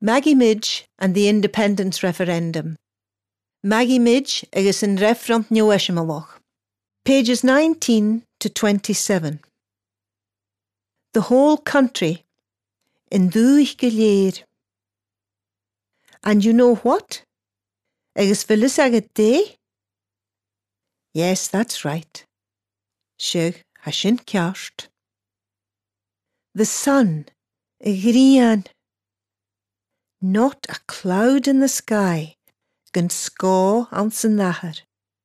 Maggie Midge and the Independence Referendum. Maggie Midge agus an referent Neoeshamawach. Pages 19 to 27. The whole country in dúich go léir. And you know what? Agus villis agad day? Yes, that's right. Shug ha sin ceart. The sun, grian. Not a cloud in the sky, gan scaw an san nachar.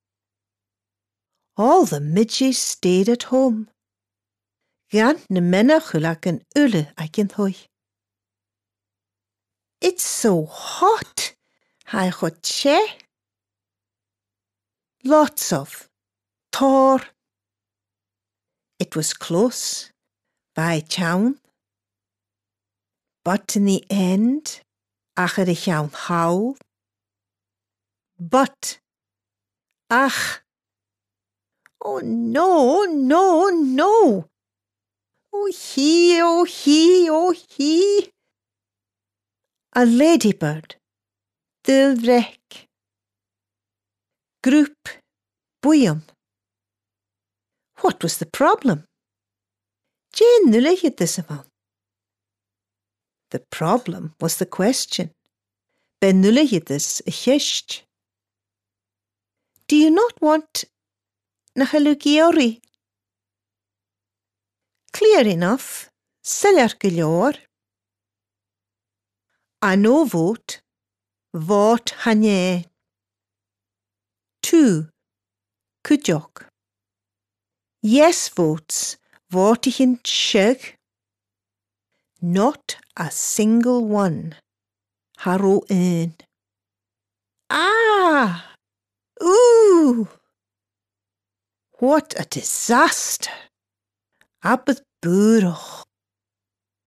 All the midges stayed at home. Gan na menna chulak an ulle ag an hui. It's so hot, ha chod che. Lots of. Tor. It was close, by town. But in the end, acher ich jaun haul. But, ach. Oh no, no, no. Oh he, oh he, oh he. A ladybird, dil vrek. Group, buiam. What was the problem? Jane nulle hit this amount. The problem was the question. Ben nulle hit this a chist. Do you not want nachalugiori? Clear enough, seller gilor. A no vote, vote hanye. 2. Kujok. Yes votes, votihin shug. Not a single one. Haro in. Ah! Ooh! What a disaster! Abad burach.